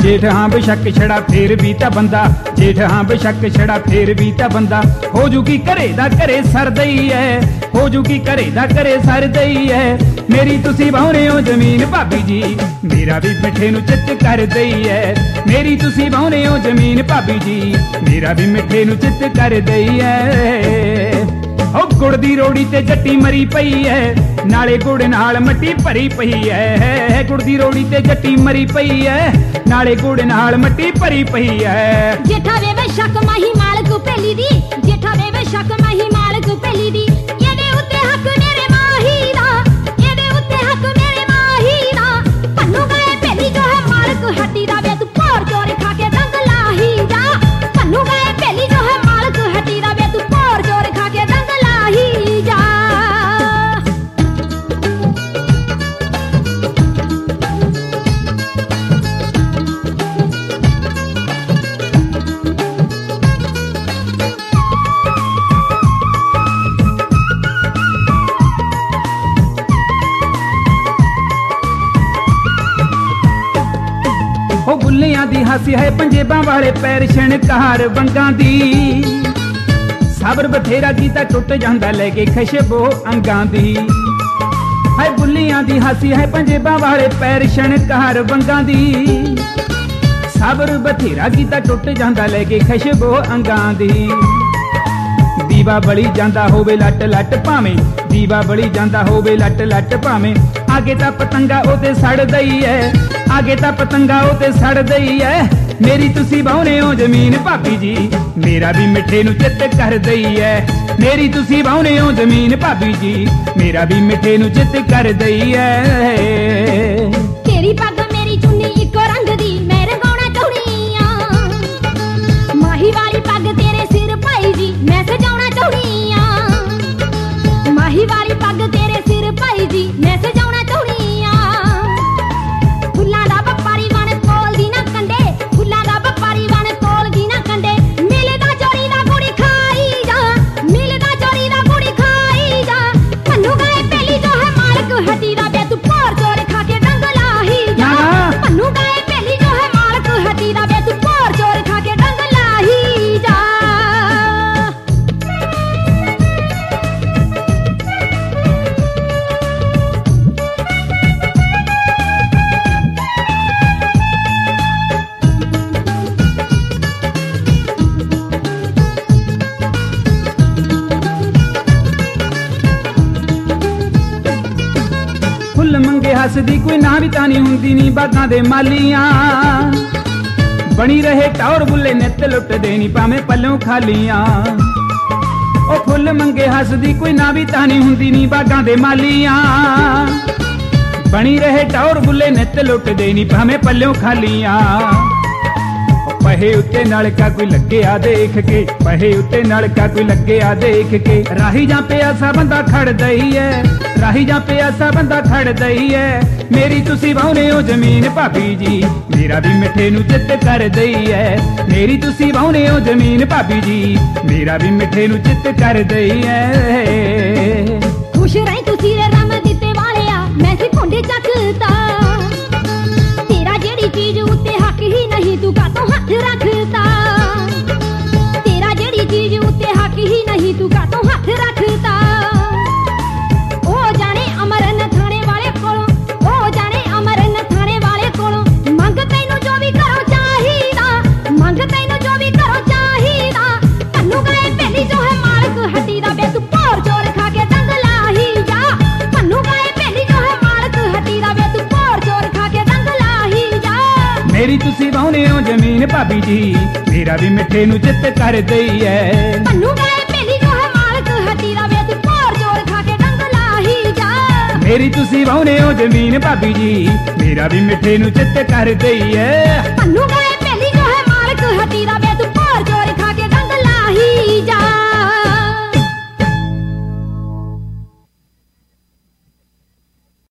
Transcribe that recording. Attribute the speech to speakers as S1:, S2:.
S1: जेठ हाँ बेशक छड़ा फेर भी ता बंदा, जेठ हाँ बेशक छड़ा फेर भी ता बंदा। हो जूगी घरे दा घरे सरदई है, हो जूगी घरे दा घरे सरदई है। मेरी तुसी बाहुने हो जमीन भाभी जी, मेरा भी मिठे नू चित कर दई है। मेरी तुसी बाहुने हो जमीन भाभी जी, मेरा भी मिठे नू चित कर दई है। ओ गुड़ दी रोड़ी ते जट्टी मरी पई है, नाले गुड़ नाल मट्टी भरी पई है। गुड़ दी रोड़ी ते जट्टी मरी पई है, नाले गुड़ नाल मट्टी भरी पई है।
S2: जेठा वे बेशक माही मालक पेली दी, जेठा वे बेशक माही मालक पेली दी। येदे उत्ते हक मेरे माही दा, येदे उत्ते हक मेरे माही दा। पन्नू गए पेली जो है मालक हट्टी दा, वे तू पोर चोर खा के रंग लाही जा। पन्नू गए पेली जो है मालक हट्टी दा, वे तू पोर चोर खा के रंग लाही जा।
S1: ओ बुल्लियां दी हासी है पंजेबां वाले पैर शणकार वंगां दी। सबर बथेरा कीता टुट जांदा लेके खशबो अंगां दी। हाय बुल्लियां दी हासी है पंजेबां वाले पैर शणकार वंगां दी। सबर बथेरा कीता टुट जांदा लेके खशबो अंगां दी। दीवा बली जांदा होवे लट लट भावें, दीवा बली जांदा होवे लट लट भावें। आगे तां पतंगा ओते सड़ दई है, आगे तां पतंगा ओते सड़ दई है। मेरी तुसी बाहुने हो जमीन भाभी जी, मेरा भी मिठे नू चित कर दई है। मेरी तुसी बाहुने हो जमीन भाभी जी, मेरा भी मिठे नू चित कर दई है।
S2: तेरी पग मेरी चुन्नी इको रंग दी, मैं रंगाउणा चाहुंदी आ। माही वाली पग तेरे सिर भाई जी, मैं सजाउणा चाहुंदी आ। माही वाली पग तेरे सिर भाई जी, मैं सजाउणा चाहुंदी आ। फुल्लां दा व्यापारी बन कोल दी ना कंडे, फुल्लां दा व्यापारी बन कोल दी ना कंडे। मिलदा चोरी दा गुड़ी खाई जा, मिलदा चोरी दा गुड़ी खाई जा। पन्नू गए पेली जो है मालक हट्टी दा, वे तू पोर चोर खा के डंग लाही जा। पन्नू गए पेली जो है मालक हट्टी दा, वे तू पोर चोर खा के डंग लाही जा।
S1: फुੱਲ ਮੰਗੇ ਹੱਸਦੀ ਕੋਈ ਨਾ ਵੀ ਤਾਂ ਨਹੀਂ ਹੁੰਦੀ ਨੀ ਬਾਗਾਂ ਦੇ ਮਾਲੀਆਂ। ਬਣੀ ਰਹੇ ਟੌਰ ਬੁੱਲੇ ਨਿੱਤ ਲੁੱਟਦੇ ਨੀ ਭਾਵੇਂ ਪੱਲੋਂ ਖਾਲੀਆਂ। ਉਹ ਫੁੱਲ ਮੰਗੇ ਹੱਸਦੀ ਕੋਈ ਨਾ ਵੀ ਤਾਂ ਨਹੀਂ ਹੁੰਦੀ ਨੀ ਬਾਗਾਂ ਦੇ ਮਾਲੀਆਂ। ਬਣੀ ਰਹੇ ਟੌਰ ਬੁੱਲੇ ਨਿੱਤ ਲੁੱਟਦੇ ਨੀ ਭਾਵੇਂ ਪੱਲੋਂ ਖਾਲੀਆਂ। ਪਹੇ ਉੱਤੇ ਨਲਕਾ ਕੋਈ ਲੱਗਿਆ ਦੇਖ ਕੇ, ਪਹੇ ਉੱਤੇ ਨਲਕਾ ਕੋਈ ਲੱਗਿਆ ਦੇਖ ਕੇ। ਰਾਹੀ ਜਾਂ ਪਿਆਸਾ ਬੰਦਾ ਖੜਦਾ ਹੀ ਐ, ਰਾਹੀ ਜਾਂ ਪਿਆਸਾ ਬੰਦਾ ਖੜਦਾ ਹੀ ਐ। ਮੇਰੀ ਤੁਸੀਂ ਵਾਹੁਨੇ ਹੋ ਜ਼ਮੀਨ ਭਾਬੀ ਜੀ, ਮੇਰਾ ਵੀ ਮਿੱਠੇ ਨੂੰ ਚਿੱਤ ਕਰ ਦਈ ਐ। ਮੇਰੀ ਤੁਸੀਂ ਵਾਹੁਨੇ ਹੋ ਜ਼ਮੀਨ ਭਾਬੀ ਜੀ, ਮੇਰਾ ਵੀ ਮਿੱਠੇ ਨੂੰ ਚਿੱਤ ਕਰ ਦਈ ਐ।
S2: ਖੁਸ਼ ਰਹੀ ਤੁਸੀਂ ਰੇ ਰਮ ਦਿੱਤੇ ਵਾਲਿਆ, ਮੈਂ ਸੀ ਭੁੰਡੇ ਚੱਕਦਾ। ਤੇਰਾ ਜਿਹੜੀ ਚੀਜ਼ ਉੱਤੇ ਹੱਕ ਹੀ ਨਹੀਂ, ਤੂੰ ਕਾਤੋਂ ਹੱਥ ਰੱਖਦਾ। ਤੇਰਾ ਜਿਹੜੀ ਚੀਜ਼ ਉੱਤੇ ਹੱਕ ਹੀ ਨਹੀਂ, ਤੂੰ ਕਾਤੋਂ ਹੱਥ ਰੱਖਦਾ। ਉਹ ਜਾਣੇ ਅਮਰਨ ਥਾਣੇ ਵਾਲੇ ਕੋਲੋਂ, ਉਹ ਜਾਣੇ ਅਮਰਨ ਥਾਣੇ ਵਾਲੇ ਕੋਲੋਂ। ਮੰਗ ਤੈਨੂੰ ਜੋ ਵੀ ਕਰੋ ਚਾਹੀਦਾ, ਮੰਗ ਤੈਨੂੰ ਜੋ ਵੀ ਕਰੋ ਚਾਹੀਦਾ। ਪन्नू ਗਏ ਪਹਿਲੀ ਜੋ ਹੈ ਮਾਲਕ ਹੱਟੀ ਦਾ, ਵੇ ਤੂੰ ਭੋਰ ਚੋਰ ਖਾ ਕੇ ਡੰਗ ਲਾਹੀ ਜਾ। पन्नू गए पहली जो है मालक हट्टी दा, वे तू पोर चोर खा के डंग लाही जा।
S1: मेरी तुसी वाहुने हो जमीन भाभी जी, मेरा भी मिठे नू चित कर दई है।
S2: पन्नू गए पहली जो है मालक हट्टी दा, वे तू पोर चोर खा के डंग लाही जा।
S1: मेरी तुसी वाहुने हो जमीन भाभी जी, मेरा भी मिठे नू चित कर दई है।
S2: पन्नू